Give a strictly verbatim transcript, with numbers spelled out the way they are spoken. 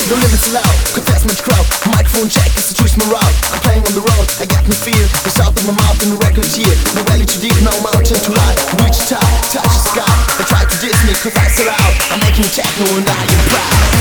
No limits allowed, contestment crowd. Microphone check, it's to twist my route. I'm playing on the road, I got me feel the south of my mouth in the record here. No valley too deep, no mountain too high. Reach the top, touch the sky. They try to diss me cause I sell out. I'm making techno and I am proud.